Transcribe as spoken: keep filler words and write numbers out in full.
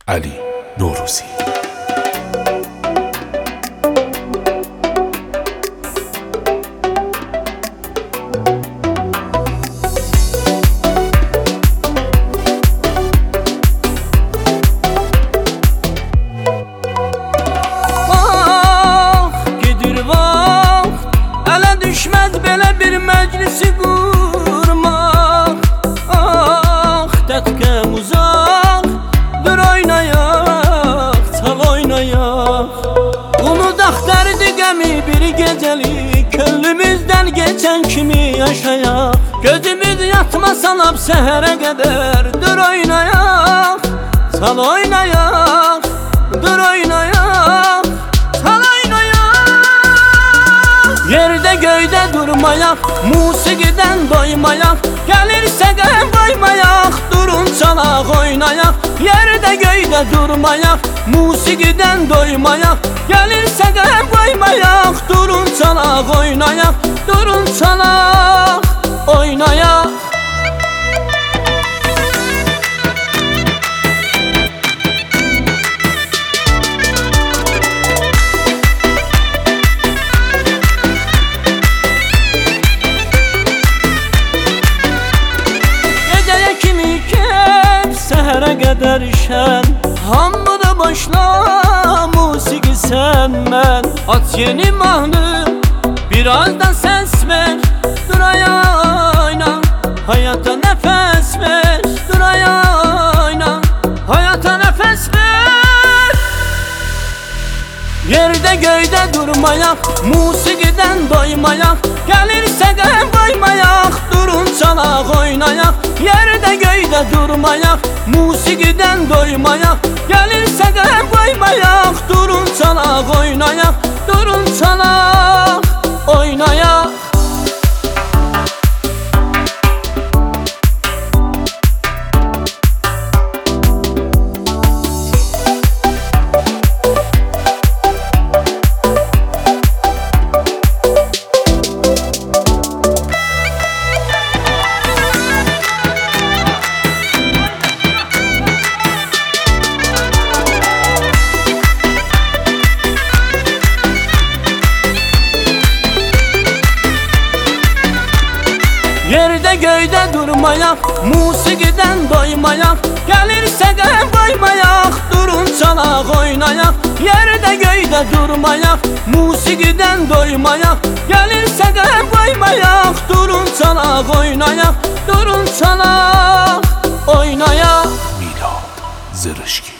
علی نوروزی. Düşməz belə bir məclisi qurmaq. Ah, tətkəm uzaq, dur oynayaq, çal oynayaq. Unudaq dərdi qəmi bir gecəlik, könlümüzdən geçən kimi yaşayaq. Gözümüz yatma salab səhərə qədər, dur oynayaq, çal oynayaq, dur oynayaq, çal oynayaq. Yerdə göydə durmayaq, musiqiden doymayaq, gəlirsə qəm qoymayaq, durun çalaq oynayaq. Yerdə göydə durmayaq, musiqiden doymayaq, gəlirsə qəm qoymayaq, durun çalaq oynayaq, durun çalaq oynayaq. Səhərə qədər şən, hamıda başla musiqi sən mən. Aç yeni mahnı, birazdan səs ver, dur oyna, hayata nəfəs ver, dur oyna, hayata nəfəs ver. Yerdə göydə durmayaq, musiqiden doymayaq, gəlirsə qəm qoymayaq, durun çalaq oynayaq. Yerdə göydə durmayaq, musiqiden doymayaq, gəlirsə qəm qoymayaq, durun çalaq oynayaq, durun çalaq oynayaq. Yerdə göydə durmayaq, musiqiden doymayaq, gəlirsə qəm qoymayaq, durun çalaq oynayaq. Yerdə göydə durmayaq, musiqiden doymayaq, gəlirsə qəm qoymayaq, durun çalaq oynayaq, durun çalaq oynayaq. میلاد زرشکی.